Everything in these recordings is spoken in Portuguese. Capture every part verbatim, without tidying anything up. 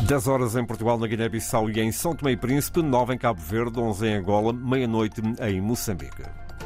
dez horas em Portugal, na Guiné-Bissau e em São Tomé e Príncipe, nove em Cabo Verde, onze em Angola, meia-noite em Moçambique.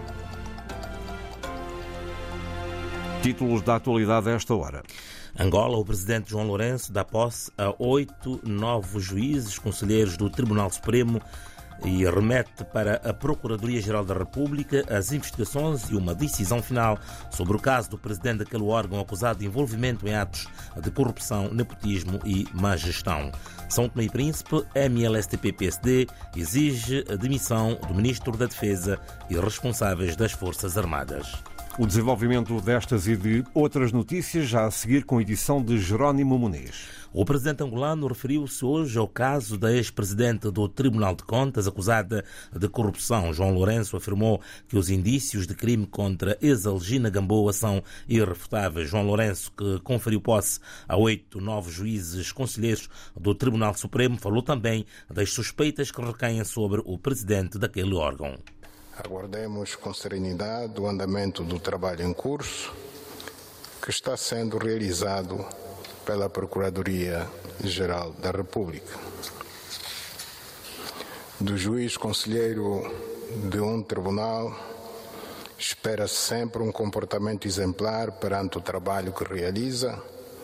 Títulos da atualidade a esta hora. Angola, o presidente João Lourenço dá posse a oito novos juízes, conselheiros do Tribunal Supremo e remete para a Procuradoria-Geral da República as investigações e uma decisão final sobre o caso do presidente daquele órgão acusado de envolvimento em atos de corrupção, nepotismo e má gestão. São Tomé e Príncipe, M L S T P P S D, exige a demissão do Ministro da Defesa e responsáveis das Forças Armadas. O desenvolvimento destas e de outras notícias já a seguir com a edição de Jerónimo Muniz. O presidente angolano referiu-se hoje ao caso da ex-presidente do Tribunal de Contas acusada de corrupção. João Lourenço afirmou que os indícios de crime contra Exalgina Gamboa são irrefutáveis. João Lourenço, que conferiu posse a oito novos juízes conselheiros do Tribunal Supremo, falou também das suspeitas que recaem sobre o presidente daquele órgão. Aguardemos com serenidade o andamento do trabalho em curso que está sendo realizado pela Procuradoria-Geral da República. Do juiz conselheiro de um tribunal, espera-se sempre um comportamento exemplar perante o trabalho que realiza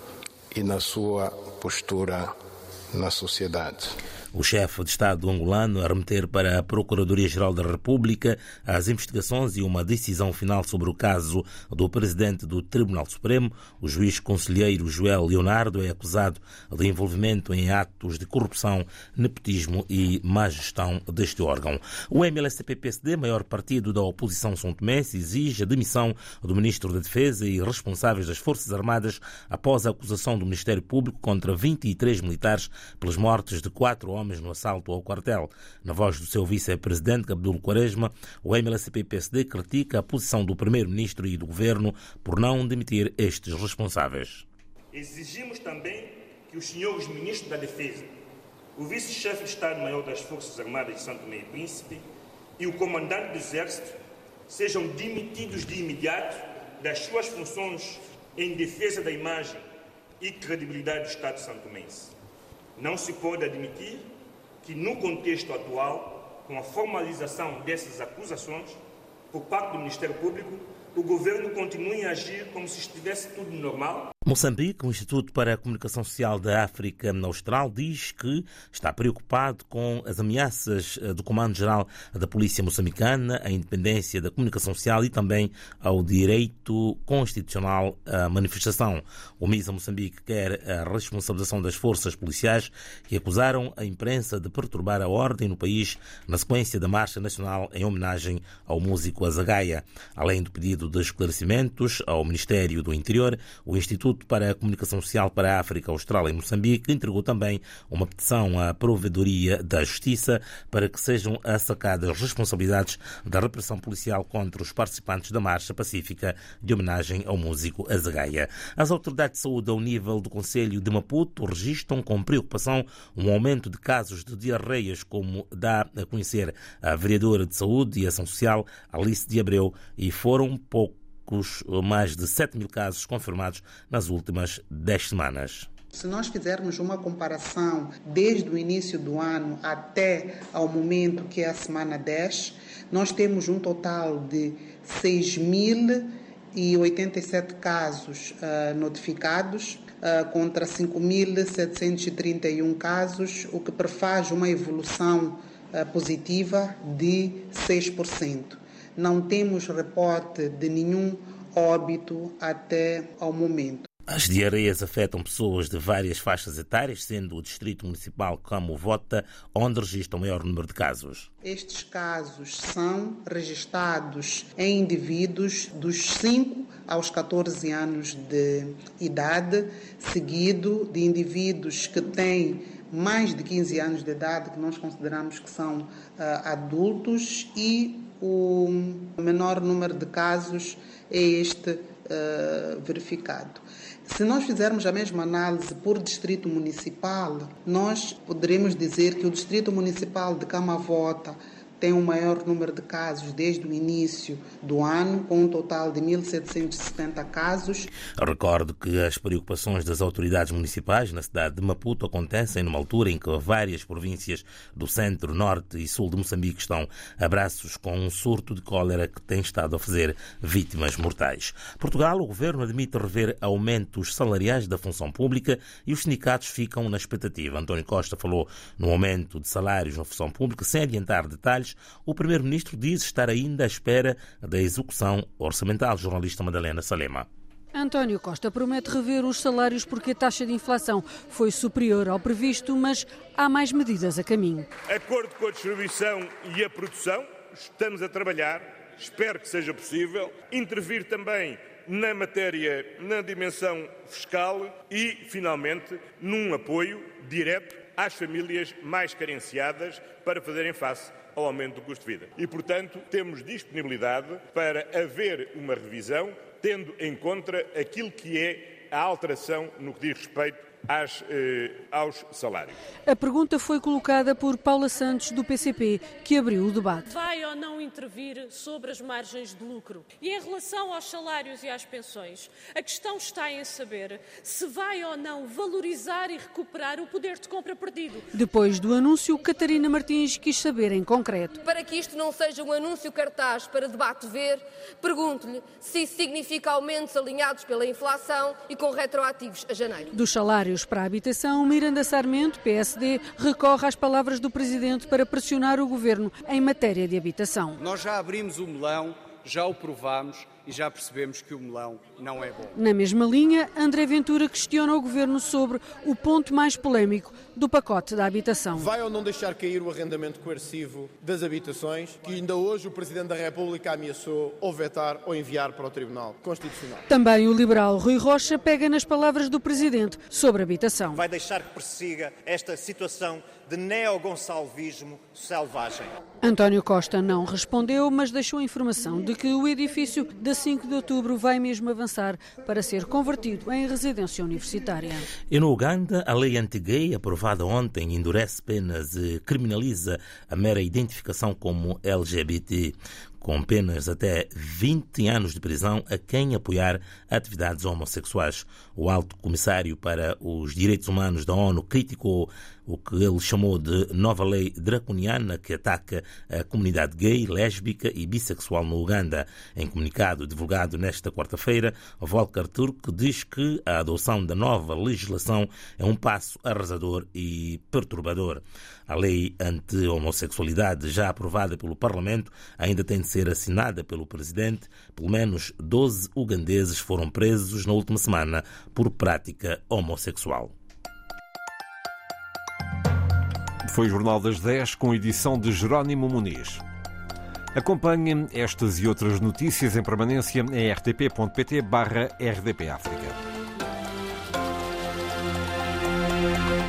e na sua postura na sociedade. O chefe de Estado angolano a remeter para a Procuradoria-Geral da República as investigações e uma decisão final sobre o caso do presidente do Tribunal Supremo. O juiz conselheiro Joel Leonardo é acusado de envolvimento em atos de corrupção, nepotismo e má gestão deste órgão. O M L S T P P S D, maior partido da oposição são tomense, exige a demissão do Ministro da Defesa e responsáveis das Forças Armadas após a acusação do Ministério Público contra vinte e três militares pelas mortes de quatro homens no assalto ao quartel. Na voz do seu vice-presidente, Abdul Quaresma, o M L S T P P S D critica a posição do primeiro-ministro e do governo por não demitir estes responsáveis. Exigimos também que os senhores ministros da Defesa, o vice-chefe de Estado-Maior das Forças Armadas de São Tomé e Príncipe e o comandante do Exército sejam demitidos de imediato das suas funções em defesa da imagem e credibilidade do Estado santomense. Não se pode admitir que, no contexto atual, com a formalização dessas acusações por parte do Ministério Público, o governo continue a agir como se estivesse tudo normal. Moçambique, o Instituto para a Comunicação Social da África Austral, diz que está preocupado com as ameaças do Comando-Geral da Polícia Moçambicana, à independência da comunicação social e também ao direito constitucional à manifestação. O MISA Moçambique quer a responsabilização das forças policiais que acusaram a imprensa de perturbar a ordem no país na sequência da Marcha Nacional em homenagem ao músico Azagaia. Além do pedido de esclarecimentos ao Ministério do Interior, o Instituto para a Comunicação Social para a África Austral e Moçambique entregou também uma petição à Provedoria da Justiça para que sejam assacadas responsabilidades da repressão policial contra os participantes da Marcha Pacífica de homenagem ao músico Azagaia. As autoridades de saúde ao nível do Conselho de Maputo registram com preocupação um aumento de casos de diarreias, como dá a conhecer a vereadora de Saúde e Ação Social, Alice de Abreu, e foram pouco mais de sete mil casos confirmados nas últimas dez semanas. Se nós fizermos uma comparação desde o início do ano até ao momento que é a semana dez, nós temos um total de seis mil e oitenta e sete casos uh, notificados uh, contra cinco mil setecentos e trinta e um casos, o que prefaz uma evolução uh, positiva de seis por cento. Não temos reporte de nenhum óbito até ao momento. As diarreias afetam pessoas de várias faixas etárias, sendo o Distrito Municipal como Vota onde registra o maior número de casos. Estes casos são registados em indivíduos dos cinco aos catorze anos de idade, seguido de indivíduos que têm mais de quinze anos de idade, que nós consideramos que são uh, adultos, e o menor número de casos é este uh, verificado. Se nós fizermos a mesma análise por distrito municipal, nós poderemos dizer que o distrito municipal de Camavota tem o maior número de casos desde o início do ano, com um total de mil setecentos e setenta casos. Recordo que as preocupações das autoridades municipais na cidade de Maputo acontecem numa altura em que várias províncias do centro, norte e sul de Moçambique estão a braços com um surto de cólera que tem estado a fazer vítimas mortais. Portugal, o governo admite rever aumentos salariais da função pública e os sindicatos ficam na expectativa. António Costa falou no aumento de salários na função pública sem adiantar detalhes. O primeiro-ministro diz estar ainda à espera da execução orçamental. Jornalista Madalena Salema. António Costa promete rever os salários porque a taxa de inflação foi superior ao previsto, mas há mais medidas a caminho. Acordo com a distribuição e a produção, estamos a trabalhar, espero que seja possível, intervir também na matéria, na dimensão fiscal e, finalmente, num apoio direto às famílias mais carenciadas para fazerem face ao aumento do custo de vida. E, portanto, temos disponibilidade para haver uma revisão, tendo em conta aquilo que é a alteração no que diz respeito Às, eh, aos salários. A pergunta foi colocada por Paula Santos, do P C P, que abriu o debate. Vai ou não intervir sobre as margens de lucro? E em relação aos salários e às pensões, a questão está em saber se vai ou não valorizar e recuperar o poder de compra perdido. Depois do anúncio, Catarina Martins quis saber em concreto. Para que isto não seja um anúncio cartaz para debate ver, pergunto-lhe se isso significa aumentos alinhados pela inflação e com retroativos a janeiro. Dos salários para a habitação, Miranda Sarmento, P S D, recorre às palavras do Presidente para pressionar o Governo em matéria de habitação. Nós já abrimos o melão, já o provámos e já percebemos que o melão não é bom. Na mesma linha, André Ventura questiona o Governo sobre o ponto mais polémico do pacote da habitação. Vai ou não deixar cair o arrendamento coercivo das habitações, que ainda hoje o Presidente da República ameaçou ou vetar ou enviar para o Tribunal Constitucional. Também o liberal Rui Rocha pega nas palavras do Presidente sobre habitação. Vai deixar que persiga esta situação de neogonçalvismo selvagem. António Costa não respondeu, mas deixou a informação de que o edifício da cinco de outubro vai mesmo avançar para ser convertido em residência universitária. E no Uganda, a lei anti-gay, aprovada ontem, endurece penas e criminaliza a mera identificação como L G B T, com penas até vinte anos de prisão a quem apoiar atividades homossexuais. O Alto Comissário para os Direitos Humanos da ONU criticou o que ele chamou de nova lei draconiana que ataca a comunidade gay, lésbica e bissexual no Uganda. Em comunicado divulgado nesta quarta-feira, Volker Turk diz que a adoção da nova legislação é um passo arrasador e perturbador. A lei anti-homossexualidade, já aprovada pelo Parlamento, ainda tem de ser assinada pelo Presidente. Pelo menos doze ugandeses foram presos na última semana por prática homossexual. Foi o Jornal das dez com edição de Jerónimo Muniz. Acompanhe estas e outras notícias em permanência em r t p ponto p t barra r d p África.